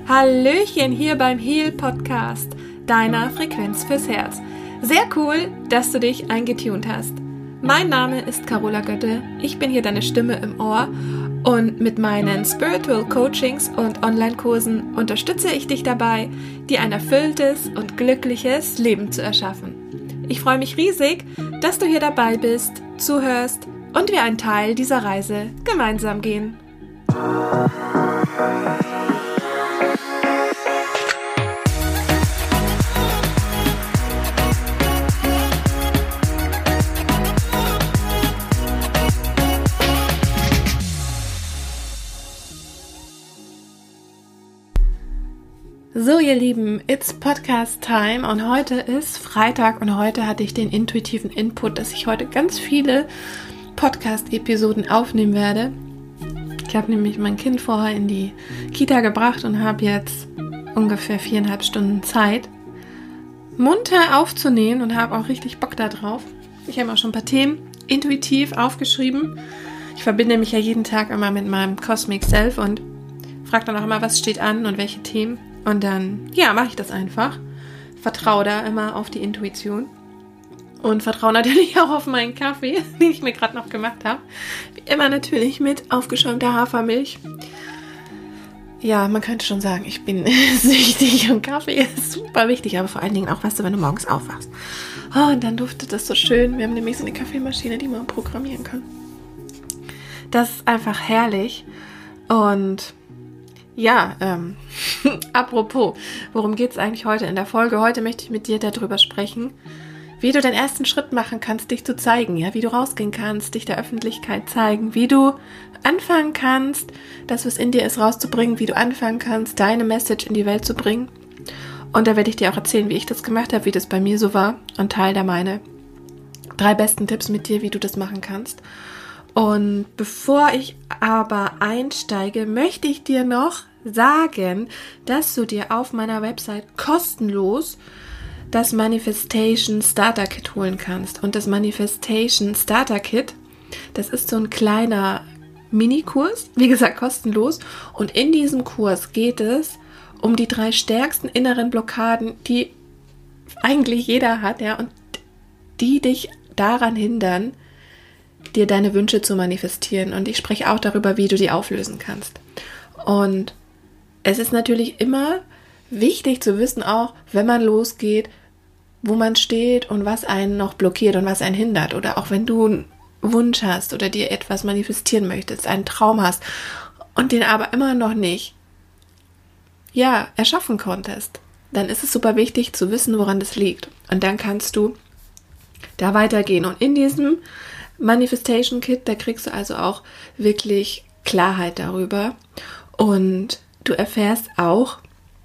Hallöchen hier beim Heal Podcast, deiner Frequenz fürs Herz. Sehr cool, dass du dich eingetunt hast. Mein Name ist Carola Götte, ich bin hier deine Stimme im Ohr und mit meinen Spiritual Coachings und Online-Kursen unterstütze ich dich dabei, dir ein erfülltes und glückliches Leben zu erschaffen. Ich freue mich riesig, dass du hier dabei bist, zuhörst und wir einen Teil dieser Reise gemeinsam gehen. So ihr Lieben, it's Podcast Time und heute ist Freitag und heute hatte ich den intuitiven Input, dass ich heute ganz viele Podcast-Episoden aufnehmen werde. Ich habe nämlich mein Kind vorher in die Kita gebracht und habe jetzt ungefähr 4,5 Stunden Zeit, munter aufzunehmen und habe auch richtig Bock da drauf. Ich habe auch schon ein paar Themen intuitiv aufgeschrieben. Ich verbinde mich ja jeden Tag immer mit meinem Cosmic Self und frage dann auch immer, was steht an und welche Themen. Und dann, mache ich das einfach. Vertraue da immer auf die Intuition. Und vertraue natürlich auch auf meinen Kaffee, den ich mir gerade noch gemacht habe. Wie immer natürlich mit aufgeschäumter Hafermilch. Ja, man könnte schon sagen, ich bin süchtig und Kaffee ist super wichtig. Aber vor allen Dingen auch, weißt du, wenn du morgens aufwachst. Oh, und dann duftet das so schön. Wir haben nämlich so eine Kaffeemaschine, die man programmieren kann. Das ist einfach herrlich. Und ja, apropos, worum geht es eigentlich heute in der Folge? Heute möchte ich mit dir darüber sprechen, wie du den ersten Schritt machen kannst, dich zu zeigen, ja, wie du rausgehen kannst, dich der Öffentlichkeit zeigen, wie du anfangen kannst, das, was in dir ist, rauszubringen, wie du anfangen kannst, deine Message in die Welt zu bringen. Und da werde ich dir auch erzählen, wie ich das gemacht habe, wie das bei mir so war und teile da meine 3 besten Tipps mit dir, wie du das machen kannst. Und bevor ich aber einsteige, möchte ich dir noch sagen, dass du dir auf meiner Website kostenlos das Manifestation Starter Kit holen kannst. Und das Manifestation Starter Kit, das ist so ein kleiner Minikurs, wie gesagt kostenlos. Und in diesem Kurs geht es um die 3 stärksten inneren Blockaden, die eigentlich jeder hat, ja, und die dich daran hindern, dir deine Wünsche zu manifestieren. Und ich spreche auch darüber, wie du die auflösen kannst. Und es ist natürlich immer wichtig zu wissen, auch wenn man losgeht, wo man steht und was einen noch blockiert und was einen hindert. Oder auch wenn du einen Wunsch hast oder dir etwas manifestieren möchtest, einen Traum hast und den aber immer noch nicht, erschaffen konntest, dann ist es super wichtig zu wissen, woran das liegt. Und dann kannst du da weitergehen. Und in diesem Manifestation Kit, da kriegst du also auch wirklich Klarheit darüber und du erfährst auch,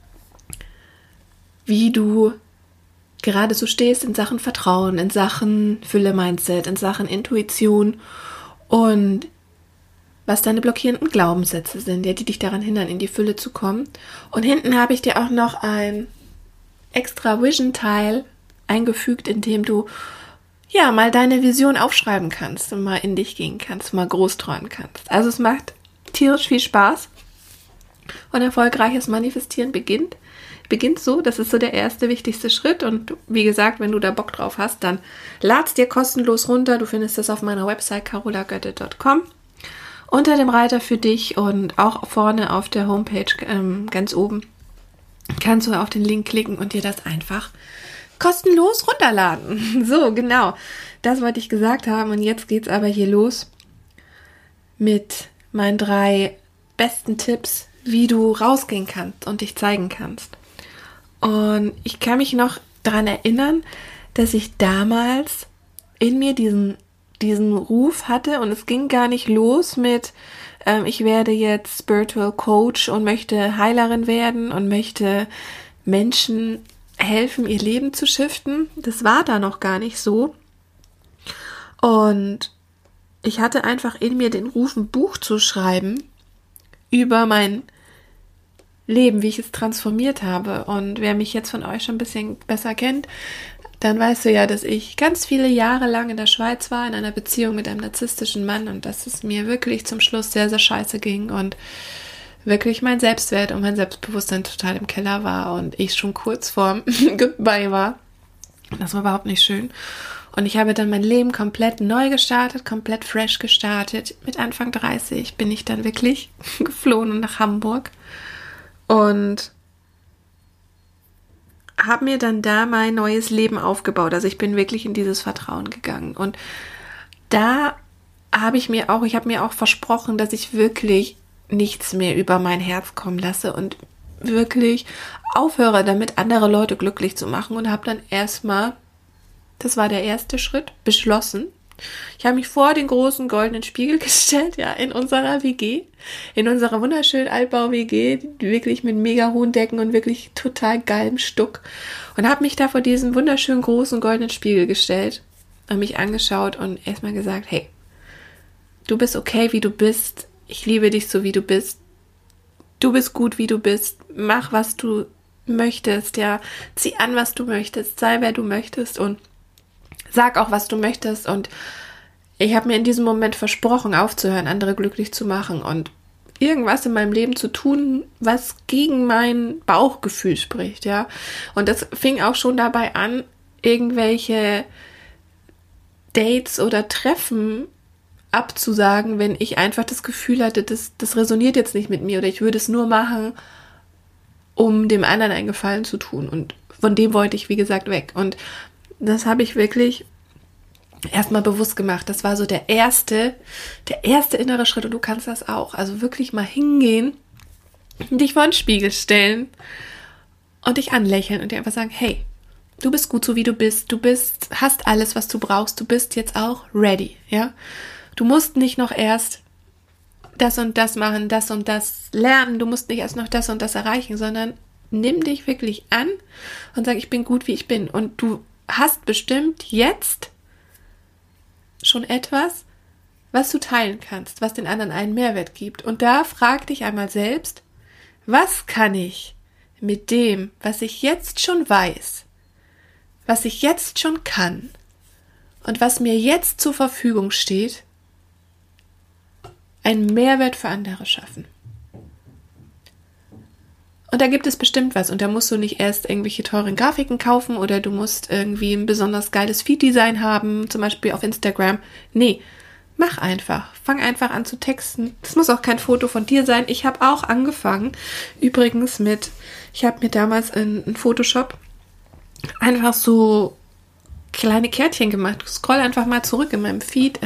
wie du gerade so stehst in Sachen Vertrauen, in Sachen Fülle-Mindset, in Sachen Intuition und was deine blockierenden Glaubenssätze sind, die dich daran hindern, in die Fülle zu kommen. Und hinten habe ich dir auch noch ein extra Vision-Teil eingefügt, in dem du mal deine Vision aufschreiben kannst und mal in dich gehen kannst, mal groß träumen kannst. Also es macht tierisch viel Spaß und erfolgreiches Manifestieren beginnt so, das ist so der erste wichtigste Schritt und wie gesagt, wenn du da Bock drauf hast, dann lad's dir kostenlos runter. Du findest das auf meiner Website carolagötte.com unter dem Reiter für dich und auch vorne auf der Homepage ganz oben kannst du auf den Link klicken und dir das einfach kostenlos runterladen. So, genau. Das wollte ich gesagt haben. Und jetzt geht's aber hier los mit meinen 3 besten Tipps, wie du rausgehen kannst und dich zeigen kannst. Und ich kann mich noch daran erinnern, dass ich damals in mir diesen Ruf hatte und es ging gar nicht los mit ich werde jetzt Spiritual Coach und möchte Heilerin werden und möchte Menschen helfen, ihr Leben zu shiften. Das war da noch gar nicht so. Und ich hatte einfach in mir den Ruf, ein Buch zu schreiben über mein Leben, wie ich es transformiert habe. Und wer mich jetzt von euch schon ein bisschen besser kennt, dann weißt du ja, dass ich ganz viele Jahre lang in der Schweiz war, in einer Beziehung mit einem narzisstischen Mann und dass es mir wirklich zum Schluss sehr, sehr scheiße ging und wirklich mein Selbstwert und mein Selbstbewusstsein total im Keller war und ich schon kurz vorm Goodbye war. Das war überhaupt nicht schön. Und ich habe dann mein Leben komplett neu gestartet, komplett fresh gestartet. Mit Anfang 30 bin ich dann wirklich geflohen nach Hamburg und habe mir dann da mein neues Leben aufgebaut. Also ich bin wirklich in dieses Vertrauen gegangen. Und da habe ich mir auch versprochen, dass ich wirklich nichts mehr über mein Herz kommen lasse und wirklich aufhöre, damit andere Leute glücklich zu machen und habe dann erstmal, das war der erste Schritt, beschlossen. Ich habe mich vor den großen goldenen Spiegel gestellt, ja, in unserer WG, in unserer wunderschönen Altbau-WG, wirklich mit mega hohen Decken und wirklich total geilem Stuck und habe mich da vor diesen wunderschönen großen goldenen Spiegel gestellt und mich angeschaut und erstmal gesagt, hey, du bist okay, wie du bist. Ich liebe dich so, wie du bist. Du bist gut, wie du bist. Mach, was du möchtest, ja. Zieh an, was du möchtest. Sei, wer du möchtest und sag auch, was du möchtest. Und ich habe mir in diesem Moment versprochen, aufzuhören, andere glücklich zu machen und irgendwas in meinem Leben zu tun, was gegen mein Bauchgefühl spricht, ja. Und das fing auch schon dabei an, irgendwelche Dates oder Treffen abzusagen, wenn ich einfach das Gefühl hatte, das resoniert jetzt nicht mit mir oder ich würde es nur machen, um dem anderen einen Gefallen zu tun. Und von dem wollte ich, wie gesagt, weg. Und das habe ich wirklich erstmal bewusst gemacht. Das war so der erste innere Schritt und du kannst das auch. Also wirklich mal hingehen, dich vor den Spiegel stellen und dich anlächeln und dir einfach sagen, hey, du bist gut so, wie du bist. Hast alles, was du brauchst. Du bist jetzt auch ready, ja. Du musst nicht noch erst das und das machen, das und das lernen. Du musst nicht erst noch das und das erreichen, sondern nimm dich wirklich an und sag, ich bin gut, wie ich bin. Und du hast bestimmt jetzt schon etwas, was du teilen kannst, was den anderen einen Mehrwert gibt. Und da frag dich einmal selbst, was kann ich mit dem, was ich jetzt schon weiß, was ich jetzt schon kann und was mir jetzt zur Verfügung steht, einen Mehrwert für andere schaffen. Und da gibt es bestimmt was und da musst du nicht erst irgendwelche teuren Grafiken kaufen oder du musst irgendwie ein besonders geiles Feed-Design haben, zum Beispiel auf Instagram. Nee, mach einfach. Fang einfach an zu texten. Das muss auch kein Foto von dir sein. Ich habe auch angefangen, übrigens ich habe mir damals in Photoshop einfach so kleine Kärtchen gemacht. Scroll einfach mal zurück in meinem Feed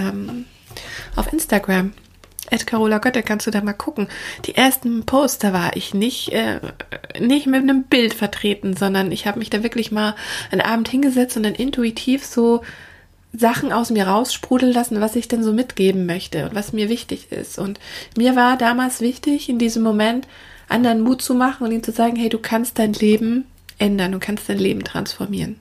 auf Instagram. @Carola Götte, kannst du da mal gucken. Die ersten Posts, da war ich nicht mit einem Bild vertreten, sondern ich habe mich da wirklich mal einen Abend hingesetzt und dann intuitiv so Sachen aus mir raussprudeln lassen, was ich denn so mitgeben möchte und was mir wichtig ist. Und mir war damals wichtig, in diesem Moment anderen Mut zu machen und ihnen zu sagen, hey, du kannst dein Leben ändern, du kannst dein Leben transformieren.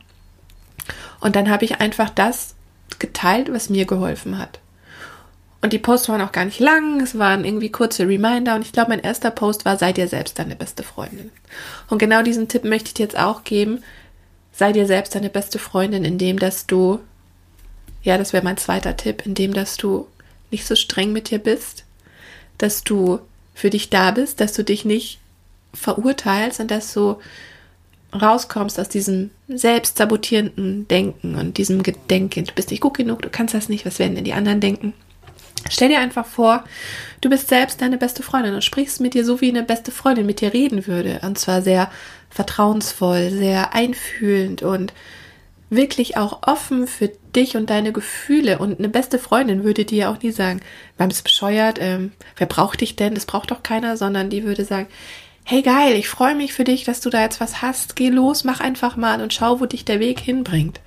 Und dann habe ich einfach das geteilt, was mir geholfen hat. Und die Posts waren auch gar nicht lang, es waren irgendwie kurze Reminder und ich glaube, mein erster Post war, sei dir selbst deine beste Freundin. Und genau diesen Tipp möchte ich dir jetzt auch geben, sei dir selbst deine beste Freundin, indem dass du, ja, das wäre mein zweiter Tipp, indem dass du nicht so streng mit dir bist, dass du für dich da bist, dass du dich nicht verurteilst und dass du rauskommst aus diesem selbstsabotierenden Denken und diesem Gedenken, du bist nicht gut genug, du kannst das nicht, was werden denn die anderen denken? Stell dir einfach vor, du bist selbst deine beste Freundin und sprichst mit dir so, wie eine beste Freundin mit dir reden würde. Und zwar sehr vertrauensvoll, sehr einfühlend und wirklich auch offen für dich und deine Gefühle. Und eine beste Freundin würde dir auch nie sagen, warum bist du bescheuert, wer braucht dich denn, das braucht doch keiner, sondern die würde sagen, hey geil, ich freue mich für dich, dass du da jetzt was hast, geh los, mach einfach mal und schau, wo dich der Weg hinbringt.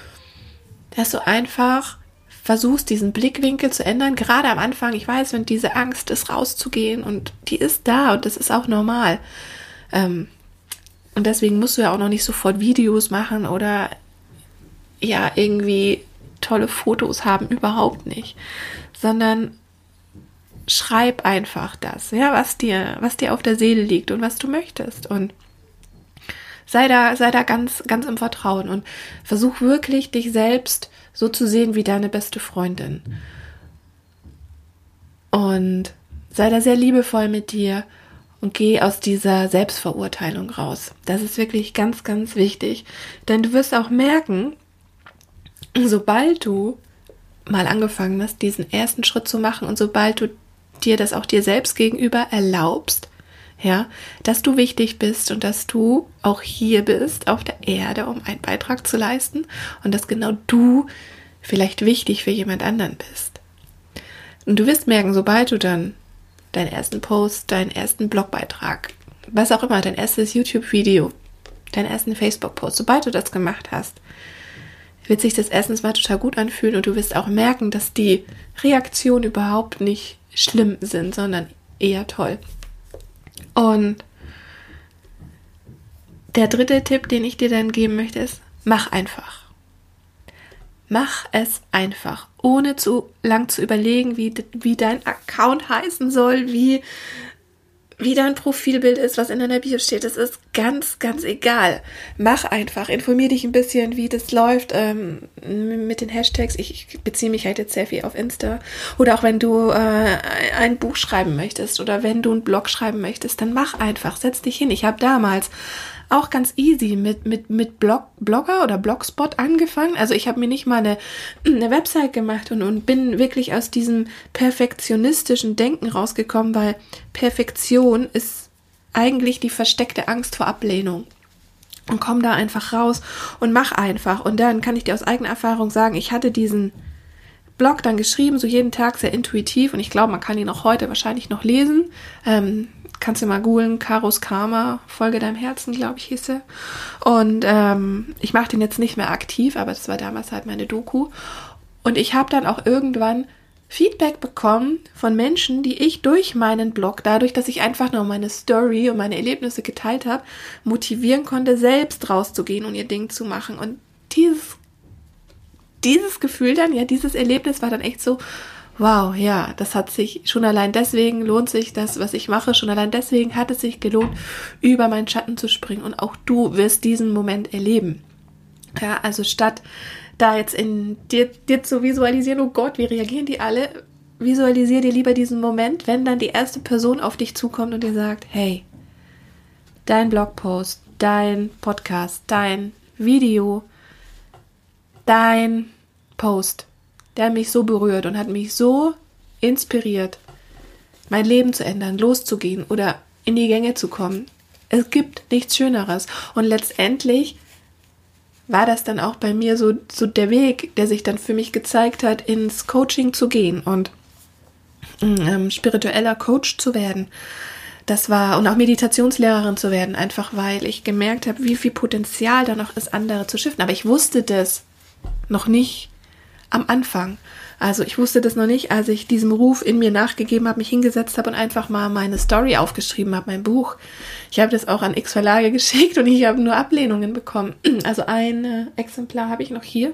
Dass du einfach versuchst, diesen Blickwinkel zu ändern, gerade am Anfang, ich weiß, wenn diese Angst ist, rauszugehen und die ist da und das ist auch normal. Und deswegen musst du ja auch noch nicht sofort Videos machen oder ja, irgendwie tolle Fotos haben, überhaupt nicht. Sondern schreib einfach das, ja, was dir auf der Seele liegt und was du möchtest und sei da ganz, ganz im Vertrauen und versuch wirklich, dich selbst so zu sehen wie deine beste Freundin. Und sei da sehr liebevoll mit dir und geh aus dieser Selbstverurteilung raus. Das ist wirklich ganz, ganz wichtig. Denn du wirst auch merken, sobald du mal angefangen hast, diesen ersten Schritt zu machen und sobald du dir das auch dir selbst gegenüber erlaubst, ja, dass du wichtig bist und dass du auch hier bist auf der Erde, um einen Beitrag zu leisten und dass genau du vielleicht wichtig für jemand anderen bist. Und du wirst merken, sobald du dann deinen ersten Post, deinen ersten Blogbeitrag, was auch immer, dein erstes YouTube-Video, deinen ersten Facebook-Post, sobald du das gemacht hast, wird sich das erstens mal total gut anfühlen und du wirst auch merken, dass die Reaktionen überhaupt nicht schlimm sind, sondern eher toll. Und der dritte Tipp, den ich dir dann geben möchte, ist, mach einfach. Mach es einfach, ohne zu lang zu überlegen, wie dein Account heißen soll, wie dein Profilbild ist, was in deiner Bio steht. Das ist ganz, ganz egal. Mach einfach. Informier dich ein bisschen, wie das läuft mit den Hashtags. Ich beziehe mich halt jetzt sehr viel auf Insta. Oder auch wenn du ein Buch schreiben möchtest oder wenn du einen Blog schreiben möchtest, dann mach einfach. Setz dich hin. Ich habe damals auch ganz easy mit Blogger oder Blogspot angefangen. Also ich habe mir nicht mal eine Website gemacht und bin wirklich aus diesem perfektionistischen Denken rausgekommen, weil Perfektion ist eigentlich die versteckte Angst vor Ablehnung. Und komm da einfach raus und mach einfach. Und dann kann ich dir aus eigener Erfahrung sagen, ich hatte diesen Blog dann geschrieben, so jeden Tag sehr intuitiv und ich glaube, man kann ihn auch heute wahrscheinlich noch lesen. Kannst du mal googeln, Karos Karma, Folge deinem Herzen, glaube ich, hieß er. Und ich mache den jetzt nicht mehr aktiv, aber das war damals halt meine Doku. Und ich habe dann auch irgendwann Feedback bekommen von Menschen, die ich durch meinen Blog, dadurch, dass ich einfach nur meine Story und meine Erlebnisse geteilt habe, motivieren konnte, selbst rauszugehen und ihr Ding zu machen. Und dieses Gefühl dann, ja, dieses Erlebnis war dann echt so, wow, ja, das hat sich, schon allein deswegen lohnt sich das, was ich mache, schon allein deswegen hat es sich gelohnt, über meinen Schatten zu springen und auch du wirst diesen Moment erleben. Ja, also statt da jetzt in dir zu visualisieren, oh Gott, wie reagieren die alle, visualisier dir lieber diesen Moment, wenn dann die erste Person auf dich zukommt und dir sagt, hey, dein Blogpost, dein Podcast, dein Video, dein Post, der hat mich so berührt und hat mich so inspiriert, mein Leben zu ändern, loszugehen oder in die Gänge zu kommen. Es gibt nichts Schöneres. Und letztendlich war das dann auch bei mir so der Weg, der sich dann für mich gezeigt hat, ins Coaching zu gehen und spiritueller Coach zu werden. Das war, und auch Meditationslehrerin zu werden, einfach weil ich gemerkt habe, wie viel Potenzial da noch ist, andere zu shiften. Aber ich wusste das noch nicht am Anfang. Also ich wusste das noch nicht, als ich diesem Ruf in mir nachgegeben habe, mich hingesetzt habe und einfach mal meine Story aufgeschrieben habe, mein Buch. Ich habe das auch an X Verlage geschickt und ich habe nur Ablehnungen bekommen. Also ein Exemplar habe ich noch hier.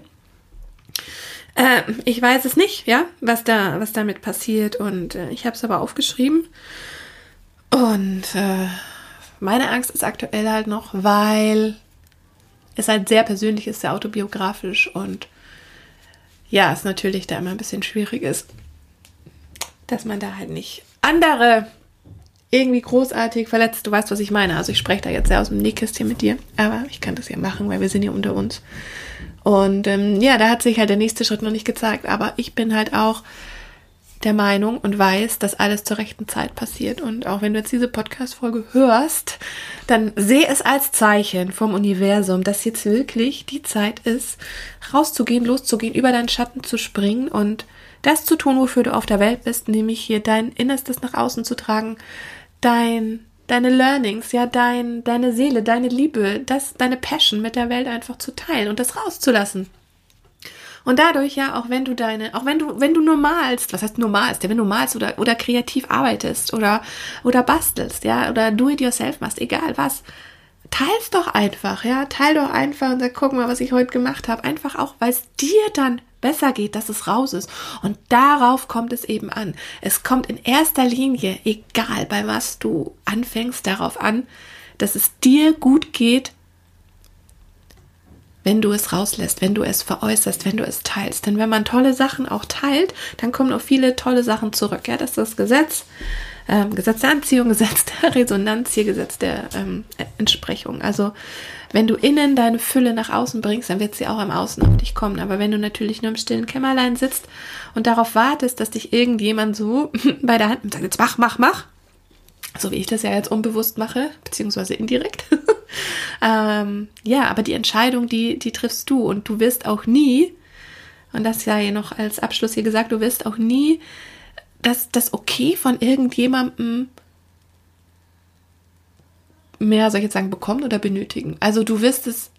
Ich weiß es nicht, ja, was damit passiert und ich habe es aber aufgeschrieben. Und meine Angst ist aktuell halt noch, weil es halt sehr persönlich ist, sehr autobiografisch und ja, es natürlich da immer ein bisschen schwierig ist, dass man da halt nicht andere irgendwie großartig verletzt. Du weißt, was ich meine. Also ich spreche da jetzt sehr aus dem Nähkästchen mit dir, aber ich kann das ja machen, weil wir sind hier unter uns. Und ja, da hat sich halt der nächste Schritt noch nicht gezeigt, aber ich bin halt auch der Meinung und weiß, dass alles zur rechten Zeit passiert. Und auch wenn du jetzt diese Podcast-Folge hörst, dann sehe es als Zeichen vom Universum, dass jetzt wirklich die Zeit ist, rauszugehen, loszugehen, über deinen Schatten zu springen und das zu tun, wofür du auf der Welt bist, nämlich hier dein Innerstes nach außen zu tragen, deine Learnings, ja, deine Seele, deine Liebe, deine Passion mit der Welt einfach zu teilen und das rauszulassen. Und dadurch ja, auch wenn du nur malst, was heißt nur malst, ja, wenn du malst oder kreativ arbeitest oder bastelst, ja, oder do it yourself machst, egal was, teil's doch einfach, ja, teil doch einfach und sag, guck mal, was ich heute gemacht habe, einfach auch, weil es dir dann besser geht, dass es raus ist. Und darauf kommt es eben an. Es kommt in erster Linie, egal bei was du anfängst, darauf an, dass es dir gut geht, wenn du es rauslässt, wenn du es veräußerst, wenn du es teilst. Denn wenn man tolle Sachen auch teilt, dann kommen auch viele tolle Sachen zurück. Ja, das ist das Gesetz. Gesetz der Anziehung, Gesetz der Resonanz, hier Gesetz der Entsprechung. Also wenn du innen deine Fülle nach außen bringst, dann wird sie auch im Außen auf dich kommen. Aber wenn du natürlich nur im stillen Kämmerlein sitzt und darauf wartest, dass dich irgendjemand so bei der Hand nimmt, sagt, jetzt mach, so wie ich das ja jetzt unbewusst mache, beziehungsweise indirekt. Aber die Entscheidung, die triffst du, und du wirst auch nie, und das ja hier noch als Abschluss hier gesagt, du wirst auch nie das Okay von irgendjemandem mehr, soll ich jetzt sagen, bekommen oder benötigen. Also du wirst es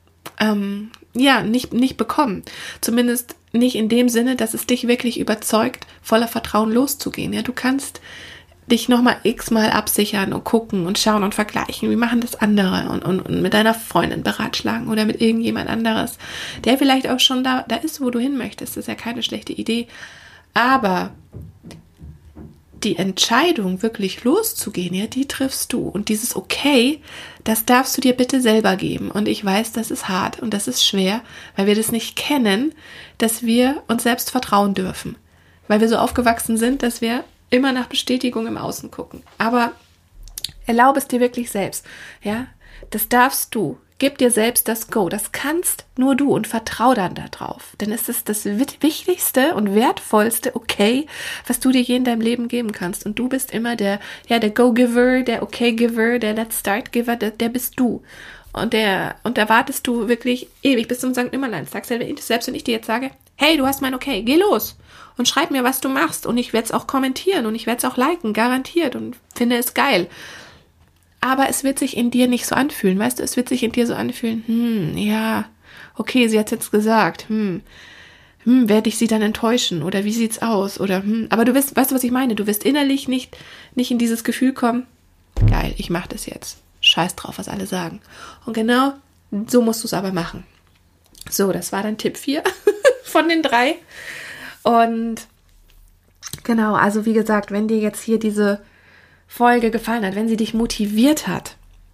nicht bekommen. Zumindest nicht in dem Sinne, dass es dich wirklich überzeugt, voller Vertrauen loszugehen. Ja, du kannst dich nochmal x-mal absichern und gucken und schauen und vergleichen, wie machen das andere, und mit deiner Freundin beratschlagen oder mit irgendjemand anderes, der vielleicht auch schon da ist, wo du hin möchtest. Das ist ja keine schlechte Idee. Aber die Entscheidung, wirklich loszugehen, ja, die triffst du. Und dieses Okay, das darfst du dir bitte selber geben. Und ich weiß, das ist hart und das ist schwer, weil wir das nicht kennen, dass wir uns selbst vertrauen dürfen. Weil wir so aufgewachsen sind, dass wir immer nach Bestätigung im Außen gucken. Aber erlaube es dir wirklich selbst. Ja, das darfst du. Gib dir selbst das Go. Das kannst nur du, und vertrau dann darauf. Denn es ist das wichtigste und wertvollste Okay, was du dir je in deinem Leben geben kannst. Und du bist immer der Go-Giver, der Okay-Giver, der Let's-Start-Giver, der bist du. Und da wartest du wirklich ewig bis zum St. Nimmerleinstag. Selbst wenn ich dir jetzt sage, hey, du hast mein Okay, geh los und schreib mir, was du machst. Und ich werde es auch kommentieren und ich werde es auch liken, garantiert, und finde es geil. Aber es wird sich in dir nicht so anfühlen, weißt du? Es wird sich in dir so anfühlen, okay, sie hat jetzt gesagt, werde ich sie dann enttäuschen? Oder wie sieht's aus? Oder, aber du weißt du, was ich meine? Du wirst innerlich nicht in dieses Gefühl kommen, geil, ich mache das jetzt. Scheiß drauf, was alle sagen. Und genau so musst du es aber machen. So, das war dann Tipp 4 von den 3. Und genau, also wie gesagt, wenn dir jetzt hier diese Folge gefallen hat, wenn sie dich motiviert hat,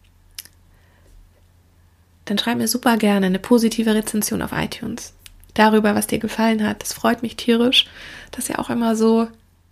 dann schreib mir super gerne eine positive Rezension auf iTunes darüber, was dir gefallen hat. Das freut mich tierisch. Das ist ja auch immer so,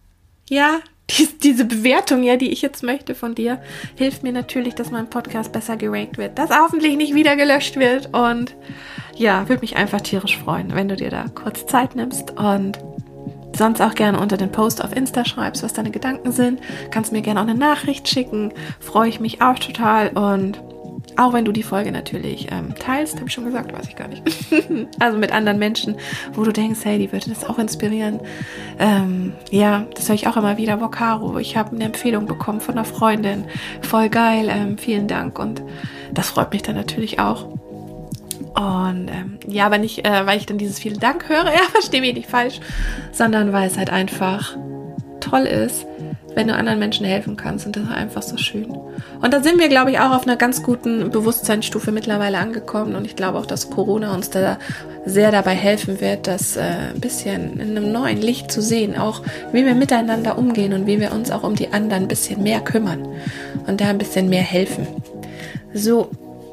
diese Bewertung, die ich jetzt möchte von dir, hilft mir natürlich, dass mein Podcast besser gerankt wird, dass hoffentlich nicht wieder gelöscht wird, und würde mich einfach tierisch freuen, wenn du dir da kurz Zeit nimmst und sonst auch gerne unter den Post auf Insta schreibst, was deine Gedanken sind. Kannst mir gerne auch eine Nachricht schicken, freue ich mich auch total. Und auch wenn du die Folge natürlich teilst, habe ich schon gesagt, weiß ich gar nicht. Also mit anderen Menschen, wo du denkst, hey, die würde das auch inspirieren. Das höre ich auch immer wieder. Caro, ich habe eine Empfehlung bekommen von einer Freundin. Voll geil, vielen Dank. Und das freut mich dann natürlich auch. Und aber nicht, weil ich dann dieses vielen Dank höre, verstehe mich nicht falsch, sondern weil es halt einfach toll ist, wenn du anderen Menschen helfen kannst, und das ist einfach so schön. Und da sind wir, glaube ich, auch auf einer ganz guten Bewusstseinsstufe mittlerweile angekommen, und ich glaube auch, dass Corona uns da sehr dabei helfen wird, das ein bisschen in einem neuen Licht zu sehen, auch wie wir miteinander umgehen und wie wir uns auch um die anderen ein bisschen mehr kümmern und da ein bisschen mehr helfen. So,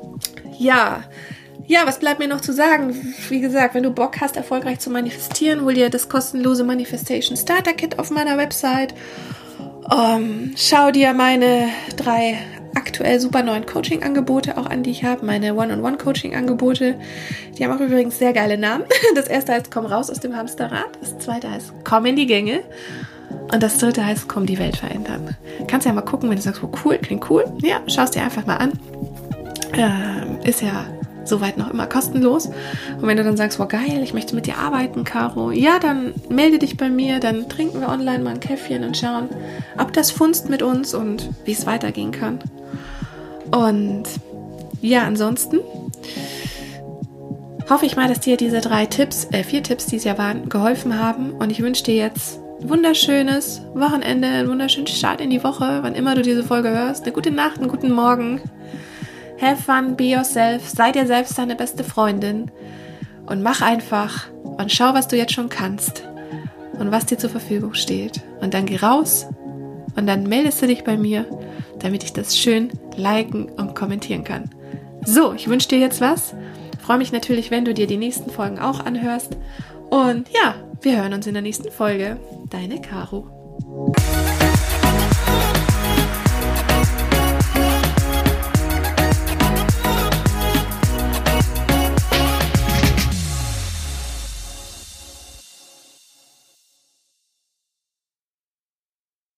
was bleibt mir noch zu sagen? Wie gesagt, wenn du Bock hast, erfolgreich zu manifestieren, hol dir das kostenlose Manifestation Starter Kit auf meiner Website. Schau dir meine 3 aktuell super neuen Coaching-Angebote auch an, die ich habe, meine One-on-One-Coaching-Angebote. Die haben auch übrigens sehr geile Namen. Das erste heißt Komm raus aus dem Hamsterrad, das zweite heißt Komm in die Gänge und das dritte heißt Komm die Welt verändern. Kannst ja mal gucken, wenn du sagst, cool, klingt cool. Ja, schau es dir einfach mal an. Ist ja soweit noch immer kostenlos. Und wenn du dann sagst, geil, ich möchte mit dir arbeiten, Caro, dann melde dich bei mir, dann trinken wir online mal ein Käffchen und schauen, ob das funzt mit uns und wie es weitergehen kann. Und ansonsten hoffe ich mal, dass dir diese 4 Tipps, die es ja waren, geholfen haben, und ich wünsche dir jetzt ein wunderschönes Wochenende, einen wunderschönen Start in die Woche, wann immer du diese Folge hörst, eine gute Nacht, einen guten Morgen. Have fun, be yourself, sei dir selbst deine beste Freundin und mach einfach und schau, was du jetzt schon kannst und was dir zur Verfügung steht. Und dann geh raus und dann meldest du dich bei mir, damit ich das schön liken und kommentieren kann. So, ich wünsche dir jetzt was. Freue mich natürlich, wenn du dir die nächsten Folgen auch anhörst. Und wir hören uns in der nächsten Folge. Deine Caro.